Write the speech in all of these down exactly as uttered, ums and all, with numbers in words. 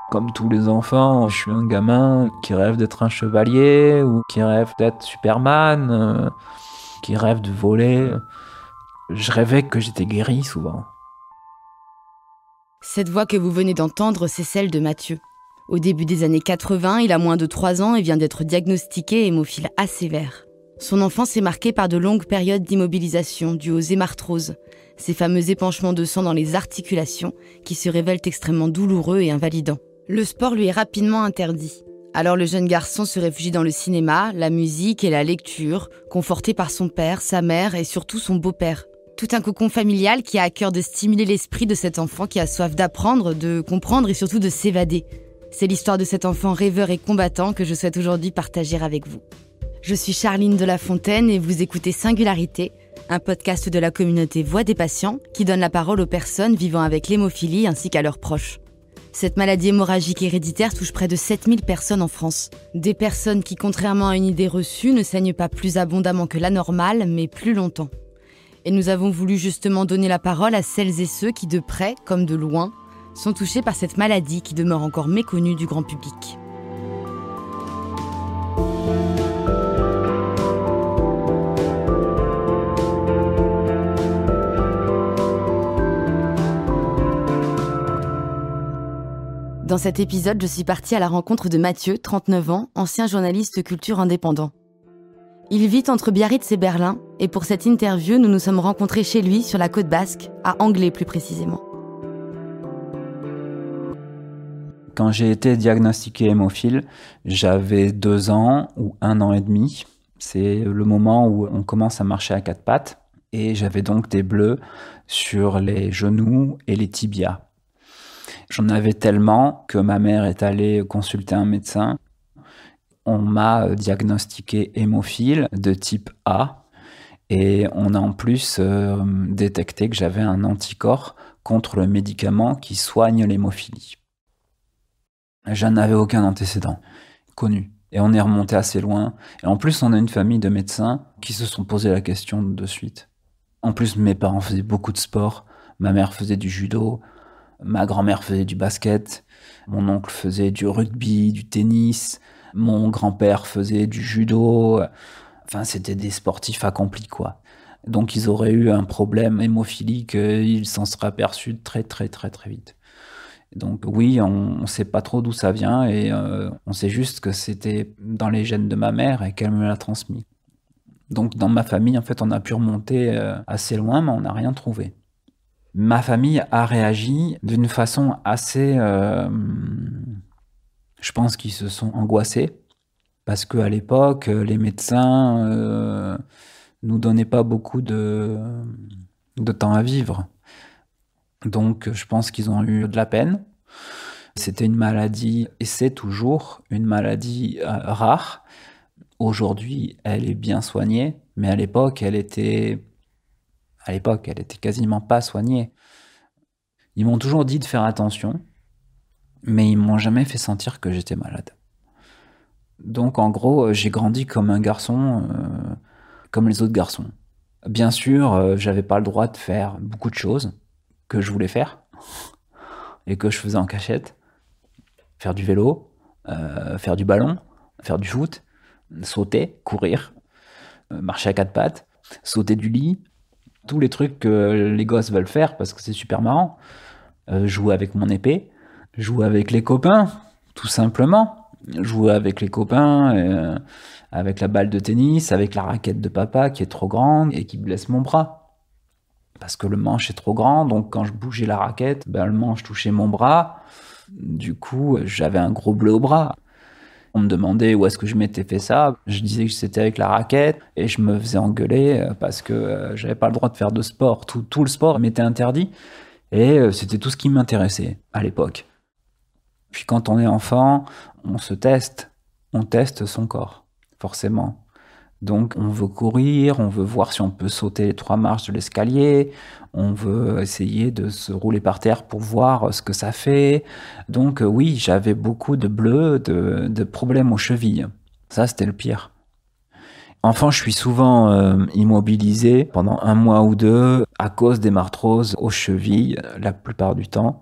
Comme tous les enfants, je suis un gamin qui rêve d'être un chevalier ou qui rêve d'être Superman, euh, qui rêve de voler. Je rêvais que j'étais guéri souvent. Cette voix que vous venez d'entendre, c'est celle de Mathieu. Au début des années quatre-vingts, il a moins de trois ans et vient d'être diagnostiqué hémophile A sévère. Son enfance est marquée par de longues périodes d'immobilisation dues aux hémarthroses, ces fameux épanchements de sang dans les articulations qui se révèlent extrêmement douloureux et invalidants. Le sport lui est rapidement interdit. Alors le jeune garçon se réfugie dans le cinéma, la musique et la lecture, conforté par son père, sa mère et surtout son beau-père. Tout un cocon familial qui a à cœur de stimuler l'esprit de cet enfant qui a soif d'apprendre, de comprendre et surtout de s'évader. C'est l'histoire de cet enfant rêveur et combattant que je souhaite aujourd'hui partager avec vous. Je suis Charline de La Fontaine et vous écoutez Singularité, un podcast de la communauté Voix des patients qui donne la parole aux personnes vivant avec l'hémophilie ainsi qu'à leurs proches. Cette maladie hémorragique héréditaire touche près de sept mille personnes en France. Des personnes qui, contrairement à une idée reçue, ne saignent pas plus abondamment que la normale, mais plus longtemps. Et nous avons voulu justement donner la parole à celles et ceux qui, de près comme de loin, sont touchés par cette maladie qui demeure encore méconnue du grand public. Dans cet épisode, je suis partie à la rencontre de Mathieu, trente-neuf ans, ancien journaliste culture indépendant. Il vit entre Biarritz et Berlin, et pour cette interview, nous nous sommes rencontrés chez lui, sur la côte basque, à Anglet plus précisément. Quand j'ai été diagnostiqué hémophile, j'avais deux ans ou un an et demi. C'est le moment où on commence à marcher à quatre pattes, et j'avais donc des bleus sur les genoux et les tibias. J'en avais tellement que ma mère est allée consulter un médecin. On m'a diagnostiqué hémophile de type A et on a en plus euh, détecté que j'avais un anticorps contre le médicament qui soigne l'hémophilie. Je n'avais aucun antécédent connu et on est remonté assez loin. Et en plus, on a une famille de médecins qui se sont posé la question de suite. En plus, mes parents faisaient beaucoup de sport. Ma mère faisait du judo. Ma grand-mère faisait du basket, mon oncle faisait du rugby, du tennis, mon grand-père faisait du judo. Enfin, c'était des sportifs accomplis, quoi. Donc, ils auraient eu un problème hémophilique, ils s'en seraient aperçus très, très, très, très vite. Donc, oui, on ne sait pas trop d'où ça vient et euh, on sait juste que c'était dans les gènes de ma mère et qu'elle me l'a transmis. Donc, dans ma famille, en fait, on a pu remonter euh, assez loin, mais on n'a rien trouvé. Ma famille a réagi d'une façon assez... Euh, je pense qu'ils se sont angoissés parce qu'à l'époque, les médecins euh, nous donnaient pas beaucoup de, de temps à vivre. Donc, je pense qu'ils ont eu de la peine. C'était une maladie, et c'est toujours une maladie euh, rare. Aujourd'hui, elle est bien soignée, mais à l'époque, elle était... À l'époque, elle était quasiment pas soignée. Ils m'ont toujours dit de faire attention, mais ils m'ont jamais fait sentir que j'étais malade. Donc, en gros, j'ai grandi comme un garçon, euh, comme les autres garçons. Bien sûr, euh, j'avais pas le droit de faire beaucoup de choses que je voulais faire et que je faisais en cachette. Faire du vélo, euh, faire du ballon, faire du foot, sauter, courir, euh, marcher à quatre pattes, sauter du lit. Tous les trucs que les gosses veulent faire parce que c'est super marrant. Euh, jouer avec mon épée, jouer avec les copains, tout simplement. Jouer avec les copains, euh, avec la balle de tennis, avec la raquette de papa qui est trop grande et qui blesse mon bras. Parce que le manche est trop grand, donc quand je bougeais la raquette, ben, le manche touchait mon bras. Du coup, j'avais un gros bleu au bras. On me demandait où est-ce que je m'étais fait ça. Je disais que c'était avec la raquette et je me faisais engueuler parce que j'avais pas le droit de faire de sport. Tout, tout le sport m'était interdit et c'était tout ce qui m'intéressait à l'époque. Puis quand on est enfant, on se teste. On teste son corps, forcément. Donc on veut courir, on veut voir si on peut sauter les trois marches de l'escalier, on veut essayer de se rouler par terre pour voir ce que ça fait. Donc oui, j'avais beaucoup de bleus, de, de problèmes aux chevilles. Ça, c'était le pire. Enfant, je suis souvent euh, immobilisé pendant un mois ou deux à cause d'hémarthrose aux chevilles, la plupart du temps.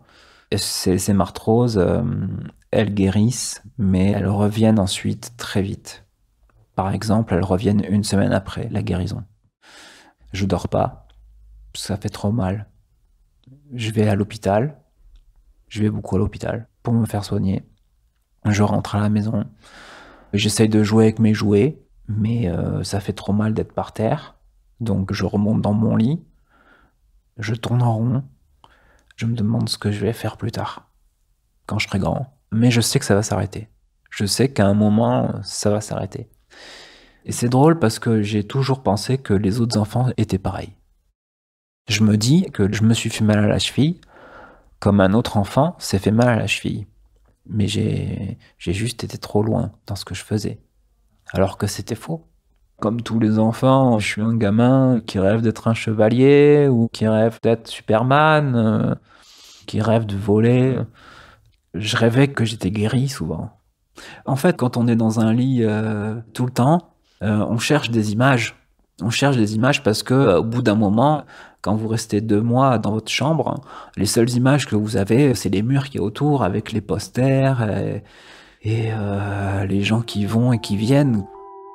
Et ces, ces marthroses, euh, elles guérissent, mais elles reviennent ensuite très vite. Par exemple, elles reviennent une semaine après la guérison. Je dors pas, ça fait trop mal. Je vais à l'hôpital, je vais beaucoup à l'hôpital pour me faire soigner. Je rentre à la maison, j'essaye de jouer avec mes jouets, mais euh, ça fait trop mal d'être par terre. Donc je remonte dans mon lit, je tourne en rond, je me demande ce que je vais faire plus tard, quand je serai grand. Mais je sais que ça va s'arrêter. Je sais qu'à un moment, ça va s'arrêter. Et c'est drôle parce que j'ai toujours pensé que les autres enfants étaient pareils. Je me dis que je me suis fait mal à la cheville, comme un autre enfant s'est fait mal à la cheville. Mais j'ai, j'ai juste été trop loin dans ce que je faisais. Alors que c'était faux. Comme tous les enfants, je suis un gamin qui rêve d'être un chevalier ou qui rêve d'être Superman, euh, qui rêve de voler. Je rêvais que j'étais guéri souvent. En fait, quand on est dans un lit euh, tout le temps, euh, on cherche des images. On cherche des images parce que euh, au bout d'un moment, quand vous restez deux mois dans votre chambre, les seules images que vous avez, c'est les murs qui est autour avec les posters et, et euh, les gens qui vont et qui viennent.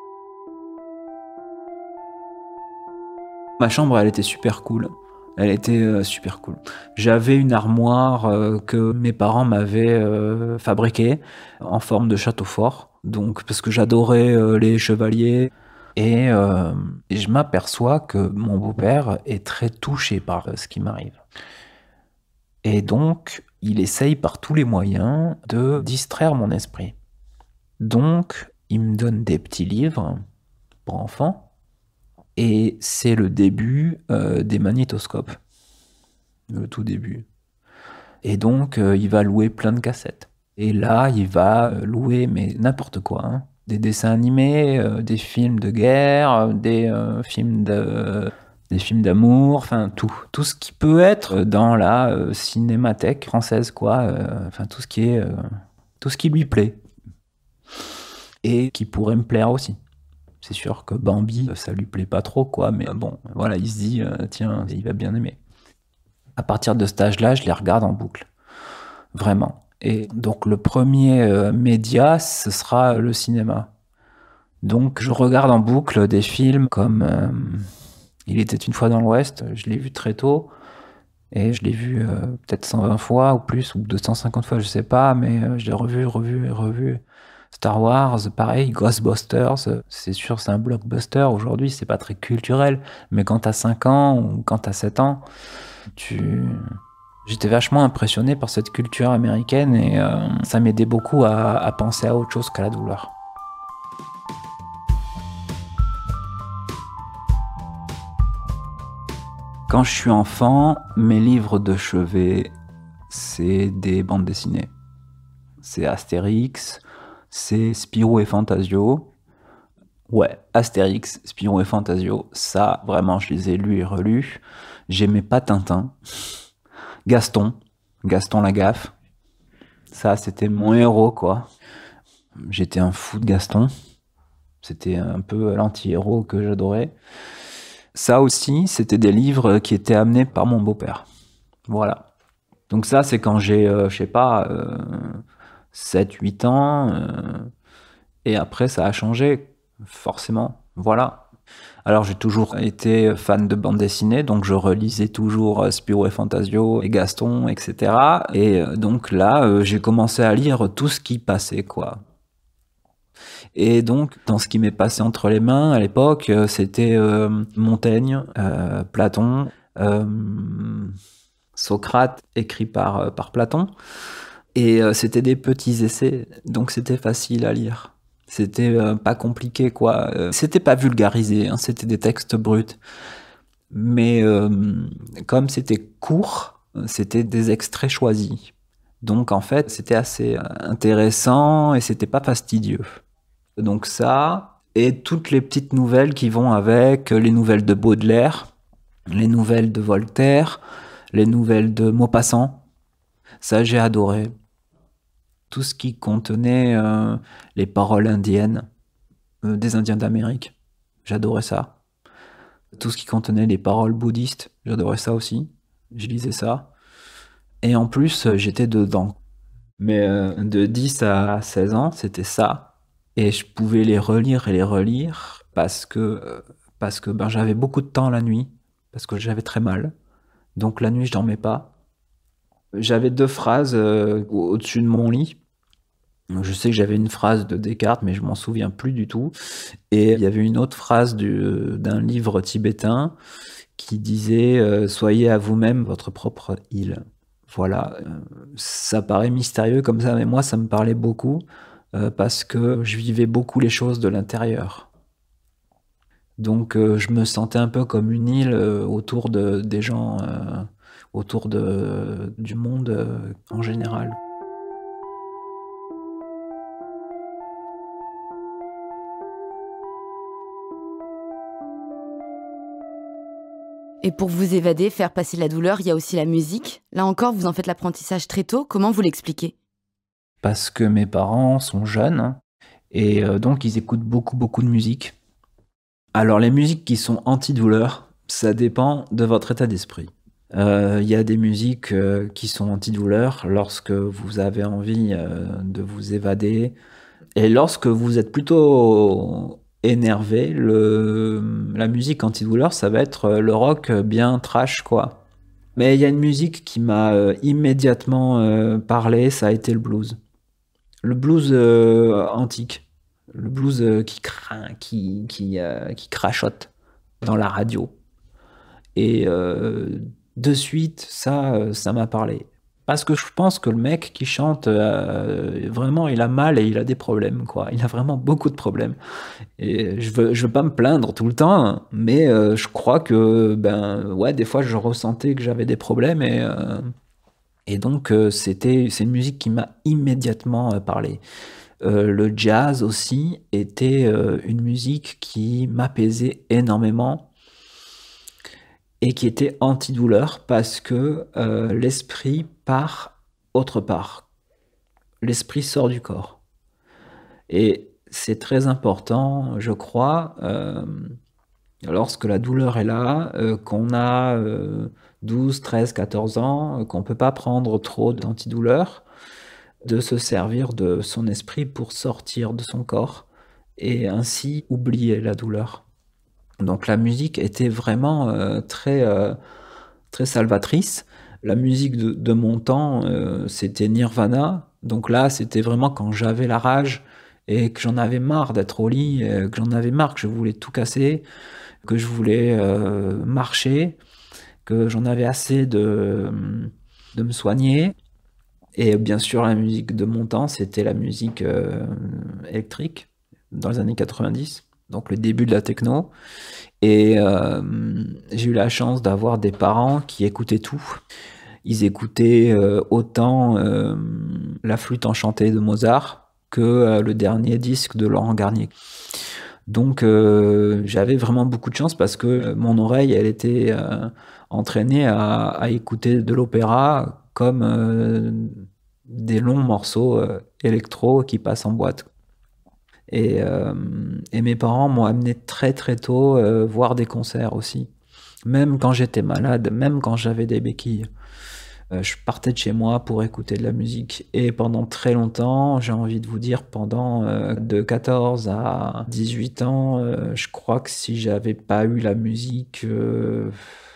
Ma chambre, elle était super cool. Elle était euh, super cool. J'avais une armoire euh, que mes parents m'avaient euh, fabriquée en forme de château fort. Donc, parce que j'adorais euh, les chevaliers. Et, euh, et je m'aperçois que mon beau-père est très touché par euh, ce qui m'arrive. Et donc, il essaye par tous les moyens de distraire mon esprit. Donc, il me donne des petits livres pour enfants. Et c'est le début euh, des magnétoscopes. Le tout début. Et donc, euh, il va louer plein de cassettes. Et là, il va louer, mais n'importe quoi. Hein. Des dessins animés, euh, des films de guerre, des euh, films de... des films d'amour, enfin tout. Tout ce qui peut être dans la euh, cinémathèque française, quoi. Euh, enfin, tout ce qui est... Euh, tout ce qui lui plaît. Et qui pourrait me plaire aussi. C'est sûr que Bambi, ça lui plaît pas trop, quoi, mais bon, voilà, il se dit, euh, tiens, il va bien aimer. À partir de cet âge-là, je les regarde en boucle. Vraiment. Et donc, le premier euh, média, ce sera le cinéma. Donc, je regarde en boucle des films comme euh, Il était une fois dans l'Ouest, je l'ai vu très tôt, et je l'ai vu euh, peut-être cent vingt fois ou plus, ou deux cent cinquante fois, je sais pas, mais euh, je l'ai revu, revu et revu. Star Wars, pareil, Ghostbusters, c'est sûr, c'est un blockbuster. Aujourd'hui, c'est pas très culturel, mais quand t'as cinq ans ou quand t'as sept ans, tu... j'étais vachement impressionné par cette culture américaine et euh, ça m'aidait beaucoup à, à penser à autre chose qu'à la douleur. Quand je suis enfant, mes livres de chevet, c'est des bandes dessinées. C'est Astérix, c'est Spirou et Fantasio. Ouais, Astérix, Spirou et Fantasio, ça, vraiment, je les ai lus et relus. J'aimais pas Tintin. Gaston, Gaston Lagaffe. Ça, c'était mon héros, quoi. J'étais un fou de Gaston. C'était un peu l'anti-héros que j'adorais. Ça aussi, c'était des livres qui étaient amenés par mon beau-père. Voilà. Donc ça, c'est quand j'ai, euh, je sais pas, euh, sept huit ans. Euh, et après, ça a changé, forcément. Voilà. Alors, j'ai toujours été fan de bande dessinée, donc je relisais toujours euh, Spirou et Fantasio et Gaston, et cetera. Et euh, donc là, euh, j'ai commencé à lire tout ce qui passait, quoi. Et donc, dans ce qui m'est passé entre les mains à l'époque, euh, c'était euh, Montaigne, euh, Platon, euh, Socrate, écrit par, euh, par Platon. Et euh, c'était des petits essais, donc c'était facile à lire. C'était euh, pas compliqué, quoi. Euh, c'était pas vulgarisé, hein, c'était des textes bruts. Mais euh, comme c'était court, c'était des extraits choisis. Donc en fait, c'était assez intéressant et c'était pas fastidieux. Donc ça, et toutes les petites nouvelles qui vont avec, les nouvelles de Baudelaire, les nouvelles de Voltaire, les nouvelles de Maupassant. Ça, j'ai adoré. Tout ce qui contenait euh, les paroles indiennes euh, des Indiens d'Amérique. J'adorais ça. Tout ce qui contenait les paroles bouddhistes, j'adorais ça aussi. Je lisais ça. Et en plus, j'étais dedans. Mais euh, de dix à seize ans, c'était ça. Et je pouvais les relire et les relire parce que, euh, parce que ben, j'avais beaucoup de temps la nuit, parce que j'avais très mal. Donc la nuit, je dormais pas. J'avais deux phrases euh, au-dessus de mon lit. Je sais que j'avais une phrase de Descartes, mais je m'en souviens plus du tout. Et il y avait une autre phrase du, d'un livre tibétain qui disait euh, soyez à vous-même votre propre île. Voilà, euh, ça paraît mystérieux comme ça, mais moi ça me parlait beaucoup euh, parce que je vivais beaucoup les choses de l'intérieur. Donc euh, je me sentais un peu comme une île euh, autour de, des gens, euh, autour de, du monde euh, en général. Et pour vous évader, faire passer la douleur, il y a aussi la musique. Là encore, vous en faites l'apprentissage très tôt. Comment vous l'expliquez? Parce que mes parents sont jeunes et euh, donc ils écoutent beaucoup beaucoup de musique. Alors les musiques qui sont antidouleur, ça dépend de votre état d'esprit. Il euh, y a des musiques euh, qui sont antidouleur lorsque vous avez envie euh, de vous évader. Et lorsque vous êtes plutôt énervé, le, la musique antidouleur, ça va être le rock bien trash, quoi. Mais il y a une musique qui m'a euh, immédiatement euh, parlé, ça a été le blues. Le blues euh, antique. Le blues euh, qui craint, qui, qui, euh, qui crachote dans la radio. Et euh, de suite, ça, euh, ça m'a parlé. Parce que je pense que le mec qui chante, euh, vraiment, il a mal et il a des problèmes, quoi. Il a vraiment beaucoup de problèmes. Et je veux, je veux pas me plaindre tout le temps, hein, mais euh, je crois que, ben, ouais, des fois, je ressentais que j'avais des problèmes et, euh, et donc, euh, c'était, c'est une musique qui m'a immédiatement euh, parlé. Euh, le jazz aussi était euh, une musique qui m'apaisait énormément et qui était antidouleur parce que euh, l'esprit part autre part. L'esprit sort du corps. Et c'est très important, je crois, euh, lorsque la douleur est là, euh, qu'on a euh, douze, treize, quatorze ans, euh, qu'on ne peut pas prendre trop d'antidouleurs, de se servir de son esprit pour sortir de son corps et ainsi oublier la douleur. Donc la musique était vraiment euh, très, euh, très salvatrice. La musique de, de mon temps, euh, c'était Nirvana. Donc là, c'était vraiment quand j'avais la rage et que j'en avais marre d'être au lit, euh, que j'en avais marre, que je voulais tout casser, que je voulais euh, marcher, que j'en avais assez de, de me soigner. Et bien sûr, la musique de mon temps, c'était la musique euh, électrique dans les années quatre-vingt-dix, donc le début de la techno. Et euh, j'ai eu la chance d'avoir des parents qui écoutaient tout. Ils écoutaient euh, autant euh, la flûte enchantée de Mozart que euh, le dernier disque de Laurent Garnier. Donc euh, j'avais vraiment beaucoup de chance parce que mon oreille, elle était euh, entraînée à, à écouter de l'opéra comme euh, des longs morceaux euh, électro qui passent en boîte. Et, euh, et mes parents m'ont amené très très tôt euh, voir des concerts aussi. Même quand j'étais malade, même quand j'avais des béquilles. Euh, je partais de chez moi pour écouter de la musique. Et pendant très longtemps, j'ai envie de vous dire, pendant euh, de quatorze à dix-huit ans, euh, je crois que si j'avais pas eu la musique, euh,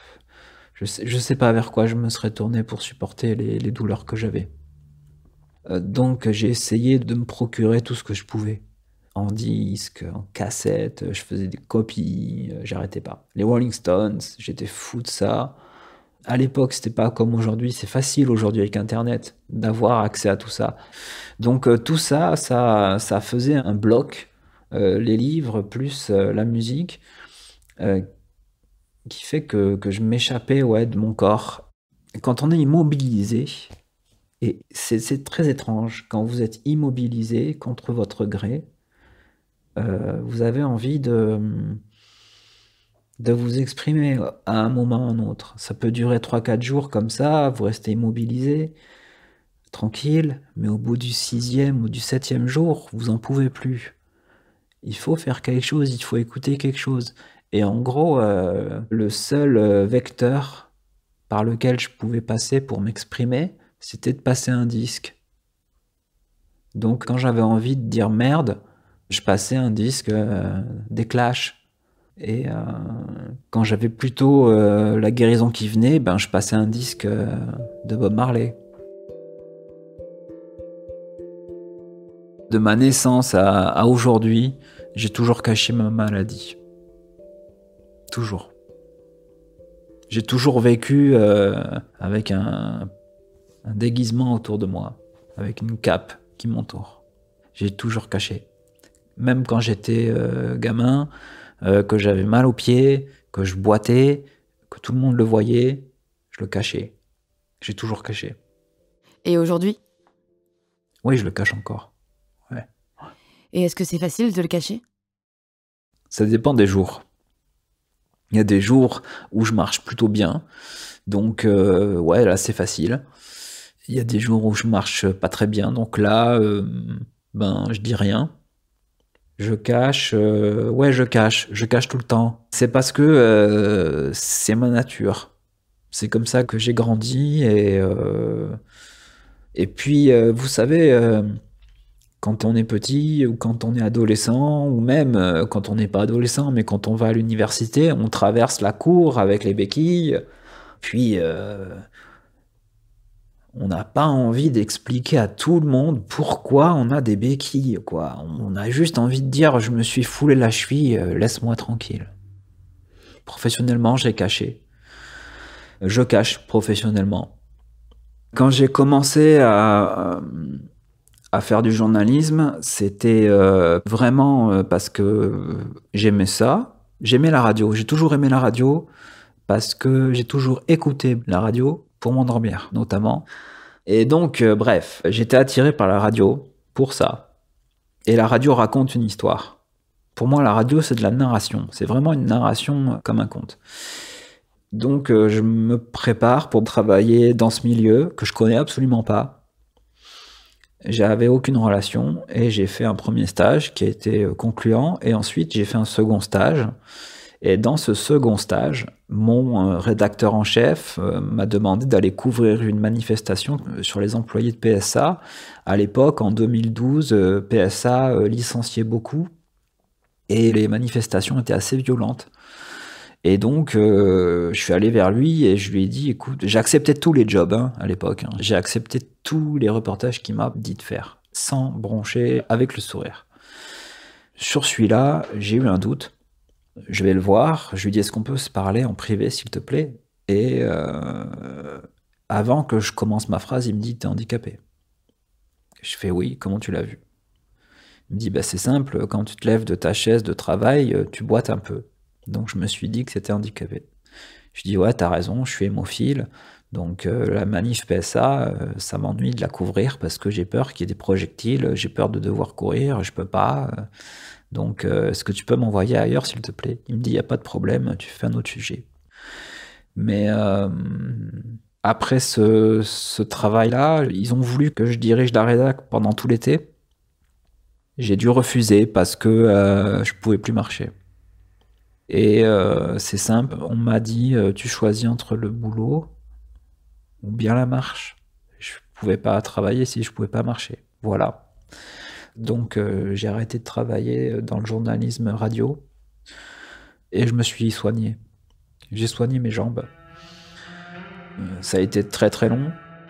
je sais, je sais pas vers quoi je me serais tourné pour supporter les, les douleurs que j'avais. Euh, donc j'ai essayé de me procurer tout ce que je pouvais. En disque, en cassette, je faisais des copies, euh, j'arrêtais pas. Les Rolling Stones, j'étais fou de ça. À l'époque, c'était pas comme aujourd'hui, c'est facile aujourd'hui avec Internet d'avoir accès à tout ça. Donc euh, tout ça, ça, ça faisait un bloc, euh, les livres plus euh, la musique, euh, qui fait que, que je m'échappais ouais, de mon corps. Quand on est immobilisé, et c'est, c'est très étrange, quand vous êtes immobilisé contre votre gré, euh, vous avez envie de, de vous exprimer à un moment ou à un autre. Ça peut durer trois quatre jours comme ça, vous restez immobilisé, tranquille, mais au bout du sixième ou du septième jour, vous en pouvez plus. Il faut faire quelque chose, il faut écouter quelque chose. Et en gros, euh, le seul euh, vecteur par lequel je pouvais passer pour m'exprimer, c'était de passer un disque. Donc quand j'avais envie de dire merde, je passais un disque euh, des Clash. Et euh, quand j'avais plutôt euh, la guérison qui venait, ben, je passais un disque euh, de Bob Marley. De ma naissance à, à aujourd'hui, j'ai toujours caché ma maladie. Toujours. J'ai toujours vécu euh, avec un, un déguisement autour de moi, avec une cape qui m'entoure. J'ai toujours caché. Même quand j'étais euh, gamin, euh, que j'avais mal aux pieds, que je boitais, que tout le monde le voyait, je le cachais. J'ai toujours caché. Et aujourd'hui ? Oui, je le cache encore. Ouais. Et est-ce que c'est facile de le cacher ? Ça dépend des jours. Il y a des jours où je marche plutôt bien, donc euh, ouais, là c'est facile. Il y a des jours où je marche pas très bien, donc là, euh, ben je dis rien. Je cache, euh, ouais, je cache, je cache tout le temps. C'est parce que euh, c'est ma nature. C'est comme ça que j'ai grandi et euh, et puis euh, vous savez. Euh, Quand on est petit ou quand on est adolescent, ou même euh, quand on n'est pas adolescent, mais quand on va à l'université, on traverse la cour avec les béquilles, puis euh, on n'a pas envie d'expliquer à tout le monde pourquoi on a des béquilles, quoi. On a juste envie de dire « je me suis foulé la cheville, euh, laisse-moi tranquille ». Professionnellement, j'ai caché. Je cache professionnellement. Quand j'ai commencé à... à faire du journalisme, c'était euh, vraiment euh, parce que j'aimais ça. J'aimais la radio. J'ai toujours aimé la radio parce que j'ai toujours écouté la radio pour m'endormir, notamment. Et donc, euh, bref, j'étais attiré par la radio pour ça. Et la radio raconte une histoire. Pour moi, la radio, c'est de la narration. C'est vraiment une narration comme un conte. Donc, euh, je me prépare pour travailler dans ce milieu que je connais absolument pas. J'avais aucune relation et j'ai fait un premier stage qui a été concluant et ensuite j'ai fait un second stage. Et dans ce second stage, mon rédacteur en chef m'a demandé d'aller couvrir une manifestation sur les employés de P S A. À l'époque, en deux mille douze, P S A licenciait beaucoup et les manifestations étaient assez violentes. Et donc, euh, je suis allé vers lui et je lui ai dit, écoute, j'ai accepté tous les jobs hein, à l'époque. Hein. J'ai accepté tous les reportages qu'il m'a dit de faire, sans broncher, avec le sourire. Sur celui-là, j'ai eu un doute. Je vais le voir. Je lui dis, est-ce qu'on peut se parler en privé, s'il te plaît ? Et euh, avant que je commence ma phrase, il me dit, t'es handicapé. Je fais, oui, comment tu l'as vu ? Il me dit, bah, c'est simple, quand tu te lèves de ta chaise de travail, tu boites un peu. Donc je me suis dit que c'était handicapé. Je dis ouais, t'as raison, je suis hémophile, donc euh, la manif P S A, euh, ça m'ennuie de la couvrir parce que j'ai peur qu'il y ait des projectiles, j'ai peur de devoir courir, je peux pas. Euh, donc euh, est-ce que tu peux m'envoyer ailleurs s'il te plaît ? Il me dit il y a pas de problème, tu fais un autre sujet. Mais euh, après ce, ce travail-là, ils ont voulu que je dirige la rédac pendant tout l'été. J'ai dû refuser parce que euh, je pouvais plus marcher. Et euh, c'est simple, on m'a dit euh, tu choisis entre le boulot ou bien la marche. Je pouvais pas travailler si je pouvais pas marcher. Voilà. Donc euh, j'ai arrêté de travailler dans le journalisme radio et je me suis soigné. J'ai soigné mes jambes. Euh, ça a été très très long.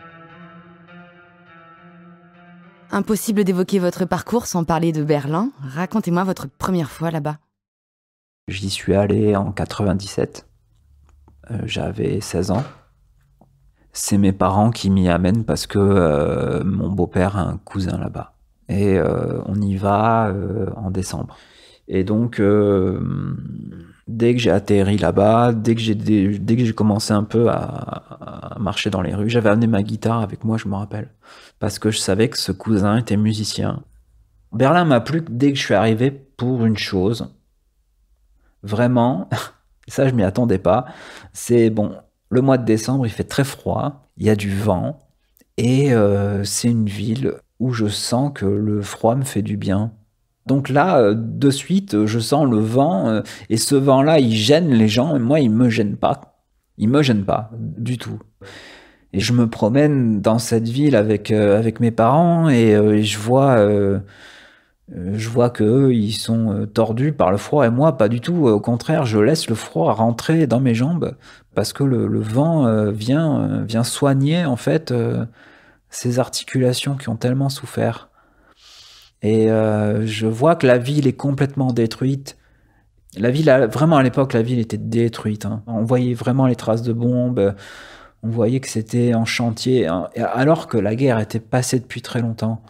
Impossible d'évoquer votre parcours sans parler de Berlin. Racontez-moi votre première fois là-bas. J'y suis allé en quatre-vingt-dix-sept. Euh, j'avais seize ans. C'est mes parents qui m'y amènent parce que euh, mon beau-père a un cousin là-bas. Et euh, on y va euh, en décembre. Et donc, euh, dès que j'ai atterri là-bas, dès que j'ai, dès que j'ai commencé un peu à, à marcher dans les rues, j'avais amené ma guitare avec moi, je me rappelle. Parce que je savais que ce cousin était musicien. Berlin m'a plu dès que je suis arrivé pour une chose. Vraiment, ça je m'y attendais pas, c'est bon, le mois de décembre il fait très froid, il y a du vent, et euh, c'est une ville où je sens que le froid me fait du bien. Donc là, euh, de suite, je sens le vent, euh, et ce vent-là il gêne les gens, et moi il me gêne pas. Il me gêne pas du tout. Et je me promène dans cette ville avec euh, avec mes parents et, euh, et je vois euh, euh, je vois que eux ils sont euh, tordus par le froid et moi pas du tout. Au contraire, je laisse le froid rentrer dans mes jambes parce que le, le vent euh, vient euh, vient soigner en fait euh, ces articulations qui ont tellement souffert. Et euh, je vois que la ville est complètement détruite. La ville, a- vraiment à l'époque, la ville était détruite, hein. On voyait vraiment les traces de bombes. On voyait que c'était en chantier, hein, alors que la guerre était passée depuis très longtemps.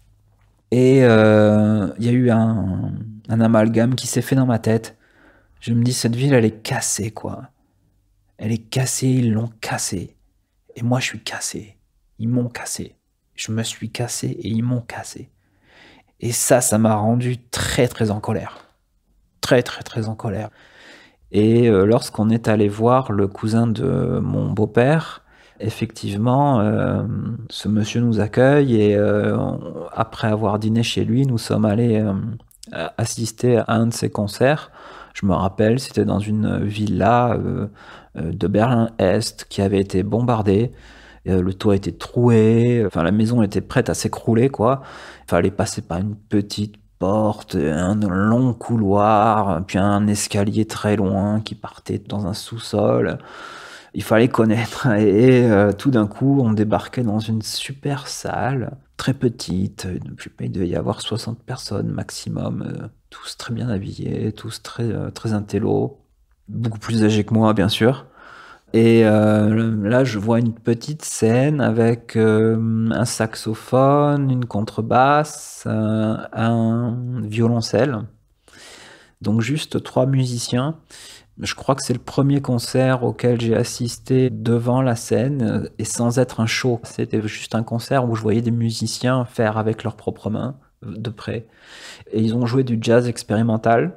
Et euh, il y a eu un, un amalgame qui s'est fait dans ma tête. Je me dis, cette ville, elle est cassée, quoi. Elle est cassée, ils l'ont cassée. Et moi, je suis cassé. Ils m'ont cassé. Je me suis cassé et ils m'ont cassé. Et ça, ça m'a rendu très, très en colère. Très, très, très en colère. Et euh, lorsqu'on est allé voir le cousin de mon beau-père, effectivement, euh, ce monsieur nous accueille et euh, on- après avoir dîné chez lui, nous sommes allés euh, assister à un de ses concerts. Je me rappelle, c'était dans une villa euh, euh, de Berlin-Est qui avait été bombardée. Euh, le toit était troué, enfin la maison était prête à s'écrouler, quoi. Il fallait passer par une petite porte, un long couloir, puis un escalier très loin qui partait dans un sous-sol. Il fallait connaître et euh, tout d'un coup on débarquait dans une super salle, très petite, je sais pas, il devait y avoir soixante personnes maximum, euh, tous très bien habillés, tous très, euh, très intello, beaucoup plus âgés que moi bien sûr. Et euh, là, je vois une petite scène avec euh, un saxophone, une contrebasse, euh, un violoncelle. Donc juste trois musiciens. Je crois que c'est le premier concert auquel j'ai assisté devant la scène euh, et sans être un show. C'était juste un concert où je voyais des musiciens faire avec leurs propres mains, euh, de près. Et ils ont joué du jazz expérimental.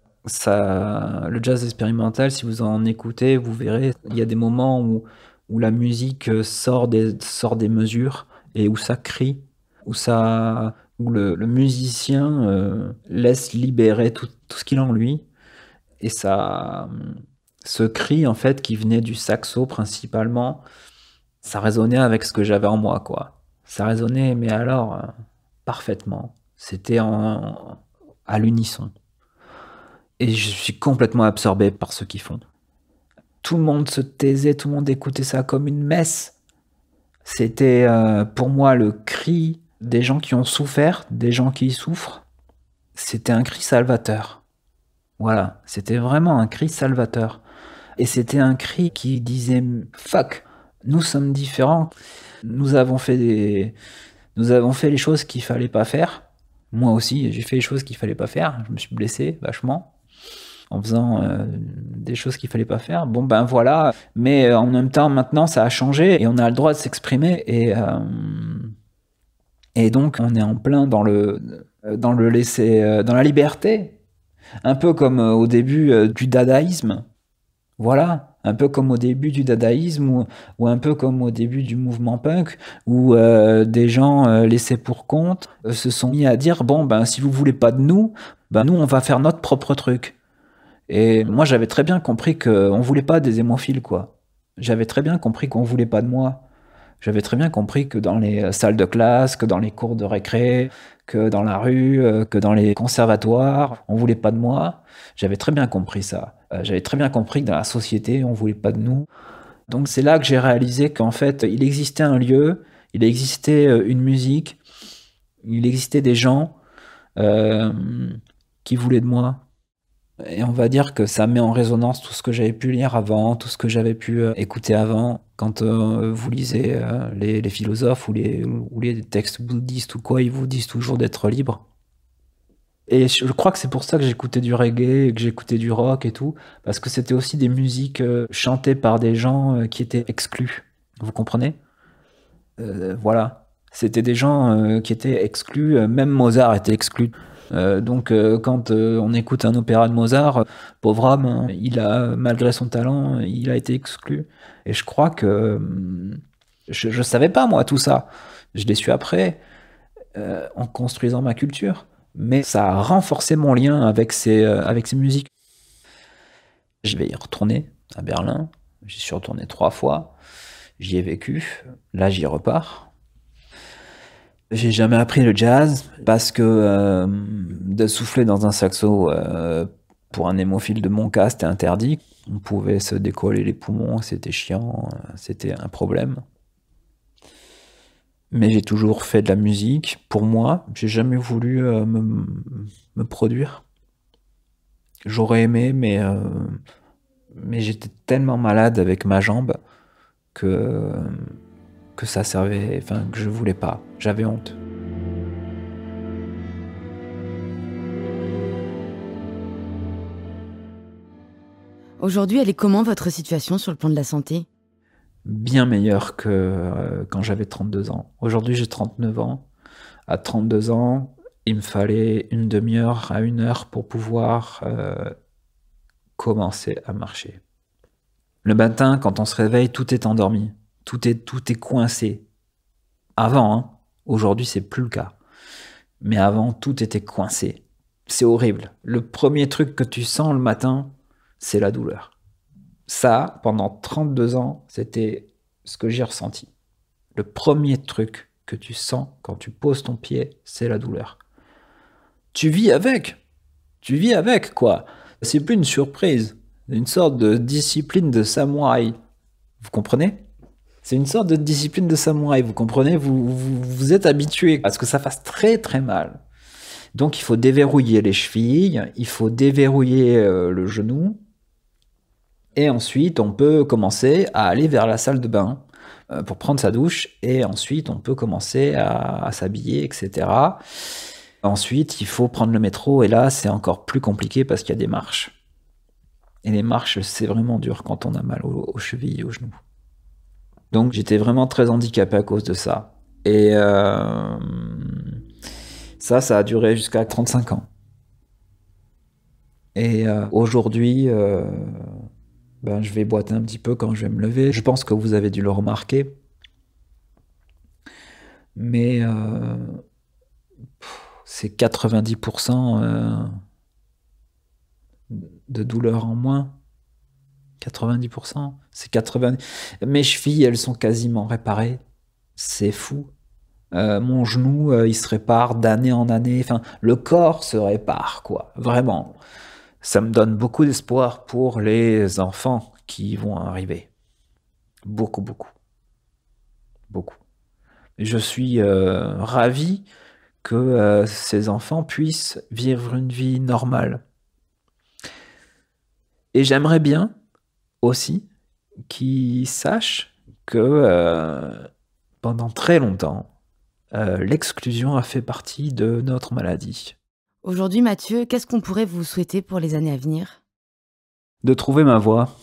Ça, le jazz expérimental, si vous en écoutez, vous verrez, il y a des moments où, où la musique euh, sort des, sort des mesures et où ça crie, où, ça, où le, le musicien euh, laisse libérer tout, tout ce qu'il a en lui. Et ça, ce cri, en fait, qui venait du saxo principalement, ça résonnait avec ce que j'avais en moi, quoi. Ça résonnait, mais alors, euh, parfaitement. C'était en, à l'unisson. Et je suis complètement absorbé par ce qu'ils font. Tout le monde se taisait, tout le monde écoutait ça comme une messe. C'était euh, pour moi le cri des gens qui ont souffert, des gens qui souffrent. C'était un cri salvateur. Voilà, c'était vraiment un cri salvateur. Et c'était un cri qui disait fuck, nous sommes différents. Nous avons fait des, nous avons fait les choses qu'il fallait pas faire. Moi aussi, j'ai fait les choses qu'il fallait pas faire. Je me suis blessé vachement en faisant euh, des choses qu'il fallait pas faire. Bon ben voilà, mais euh, en même temps maintenant ça a changé et on a le droit de s'exprimer et euh, et donc on est en plein dans le dans le laisser euh, dans la liberté, un peu comme euh, au début euh, du dadaïsme. Voilà, un peu comme au début du dadaïsme ou, ou un peu comme au début du mouvement punk où euh, des gens euh, laissés pour compte euh, se sont mis à dire bon ben si vous voulez pas de nous, ben nous on va faire notre propre truc. Et moi, j'avais très bien compris qu'on voulait pas des hémophiles, quoi. J'avais très bien compris qu'on voulait pas de moi. J'avais très bien compris que dans les salles de classe, que dans les cours de récré, que dans la rue, euh, que dans les conservatoires, on voulait pas de moi. J'avais très bien compris ça. Euh, J'avais très bien compris que dans la société, on voulait pas de nous. Donc c'est là que j'ai réalisé qu'en fait, il existait un lieu, il existait euh, une musique, il existait des gens euh, qui voulaient de moi. Et on va dire que ça met en résonance tout ce que j'avais pu lire avant, tout ce que j'avais pu euh, écouter avant. Quand euh, vous lisez euh, les, les philosophes ou les, ou les textes bouddhistes ou quoi, ils vous disent toujours d'être libre. Et je crois que c'est pour ça que j'écoutais du reggae, que j'écoutais du rock et tout, parce que c'était aussi des musiques euh, chantées par des gens euh, qui étaient exclus. Vous comprenez? Euh, Voilà. C'était des gens euh, qui étaient exclus, euh, même Mozart était exclu. Euh, donc euh, quand euh, on écoute un opéra de Mozart, euh, pauvre homme, hein, il a, malgré son talent, il a été exclu. Et je crois que euh, je, je savais pas moi tout ça. Je l'ai su après, euh, en construisant ma culture. Mais ça a renforcé mon lien avec ces, euh, avec ces musiques. Je vais y retourner à Berlin. J'y suis retourné trois fois. J'y ai vécu. Là, j'y repars. J'ai jamais appris le jazz parce que euh, de souffler dans un saxo euh, pour un hémophile de mon cas, c'était interdit. On pouvait se décoller les poumons, c'était chiant, c'était un problème. Mais j'ai toujours fait de la musique pour moi. J'ai jamais voulu euh, me, me produire. J'aurais aimé, mais, euh, mais j'étais tellement malade avec ma jambe que, que ça servait, enfin, que je voulais pas. J'avais honte. Aujourd'hui, elle est comment votre situation sur le plan de la santé ? Bien meilleure que euh, quand j'avais trente-deux ans. Aujourd'hui, j'ai trente-neuf ans. À trente-deux ans, il me fallait une demi-heure à une heure pour pouvoir euh, commencer à marcher. Le matin, quand on se réveille, tout est endormi. Tout est, tout est coincé. Avant, hein, aujourd'hui, c'est plus le cas. Mais avant, tout était coincé. C'est horrible. Le premier truc que tu sens le matin, c'est la douleur. Ça, pendant trente-deux ans, c'était ce que j'ai ressenti. Le premier truc que tu sens quand tu poses ton pied, c'est la douleur. Tu vis avec. Tu vis avec, quoi. C'est plus une surprise. C'est une sorte de discipline de samouraï. Vous comprenez ? C'est une sorte de discipline de samouraï, vous comprenez ? Vous, vous, vous êtes habitué à ce que ça fasse très très mal. Donc il faut déverrouiller les chevilles, il faut déverrouiller euh, le genou, et ensuite on peut commencer à aller vers la salle de bain euh, pour prendre sa douche, et ensuite on peut commencer à, à s'habiller, et cetera. Ensuite il faut prendre le métro, et là c'est encore plus compliqué parce qu'il y a des marches. Et les marches, c'est vraiment dur quand on a mal aux, aux chevilles et aux genoux. Donc j'étais vraiment très handicapé à cause de ça. Et euh, ça, ça a duré jusqu'à trente-cinq ans. Et euh, aujourd'hui, euh, ben, je vais boiter un petit peu quand je vais me lever. Je pense que vous avez dû le remarquer. Mais euh, c'est quatre-vingt-dix pour cent euh, de douleur en moins. quatre-vingt-dix pour cent, c'est quatre-vingts. Mes chevilles, elles sont quasiment réparées. C'est fou. Euh, mon genou, euh, il se répare d'année en année. Enfin, le corps se répare, quoi. Vraiment. Ça me donne beaucoup d'espoir pour les enfants qui vont arriver. Beaucoup, beaucoup. Beaucoup. Je suis euh, ravi que euh, ces enfants puissent vivre une vie normale. Et j'aimerais bien aussi qu'ils sachent que euh, pendant très longtemps, euh, l'exclusion a fait partie de notre maladie. Aujourd'hui, Mathieu, qu'est-ce qu'on pourrait vous souhaiter pour les années à venir ? De trouver ma voie.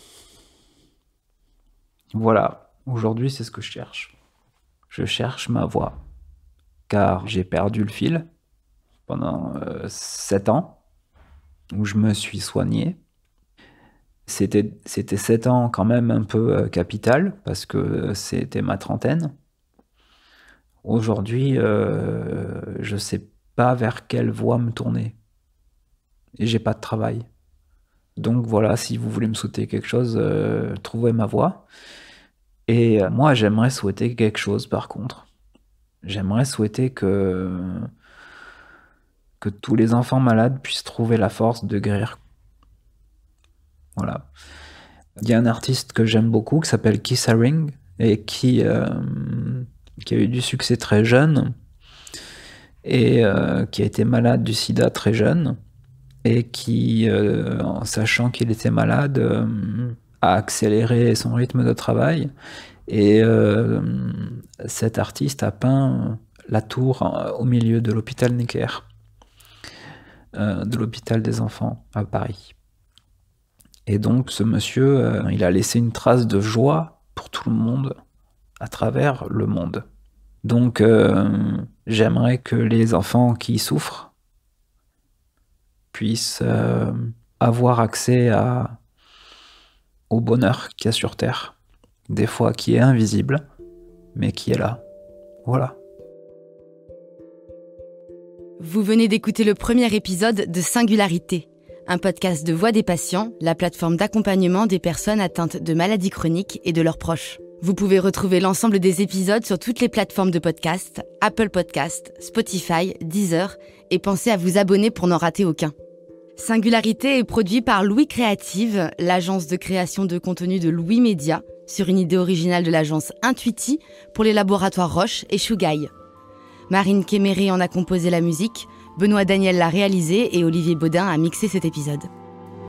Voilà, aujourd'hui c'est ce que je cherche. Je cherche ma voie. Car j'ai perdu le fil pendant euh, sept ans, où je me suis soigné. C'était, c'était sept ans quand même un peu euh, capital, parce que c'était ma trentaine. Aujourd'hui, euh, je ne sais pas vers quelle voie me tourner. Et j'ai pas de travail. Donc voilà, si vous voulez me souhaiter quelque chose, euh, trouvez ma voie. Et euh, moi, j'aimerais souhaiter quelque chose par contre. J'aimerais souhaiter que, que tous les enfants malades puissent trouver la force de guérir. Voilà. Il y a un artiste que j'aime beaucoup qui s'appelle Keith Haring et qui, euh, qui a eu du succès très jeune et euh, qui a été malade du sida très jeune et qui, euh, en sachant qu'il était malade, euh, a accéléré son rythme de travail. Et euh, cet artiste a peint la tour au milieu de l'hôpital Necker, euh, de l'hôpital des enfants à Paris. Et donc ce monsieur, euh, il a laissé une trace de joie pour tout le monde à travers le monde. Donc euh, j'aimerais que les enfants qui souffrent puissent euh, avoir accès à, au bonheur qu'il y a sur Terre. Des fois qui est invisible, mais qui est là. Voilà. Vous venez d'écouter le premier épisode de Singularité, un podcast de Voix des patients, la plateforme d'accompagnement des personnes atteintes de maladies chroniques et de leurs proches. Vous pouvez retrouver l'ensemble des épisodes sur toutes les plateformes de podcast, Apple Podcasts, Spotify, Deezer, et pensez à vous abonner pour n'en rater aucun. Singularité est produit par Louis Créative, l'agence de création de contenu de Louis Média, sur une idée originale de l'agence Intuiti pour les laboratoires Roche et Shugai. Marine Kéméré en a composé la musique, Benoît Daniel l'a réalisé et Olivier Baudin a mixé cet épisode.